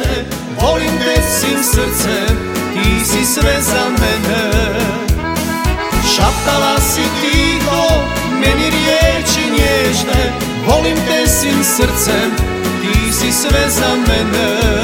nježne, volim te svim srcem, ti si sve za mene. Šaptala si tiho meni riječi nježne, volim te svim srcem, ti si sve za mene.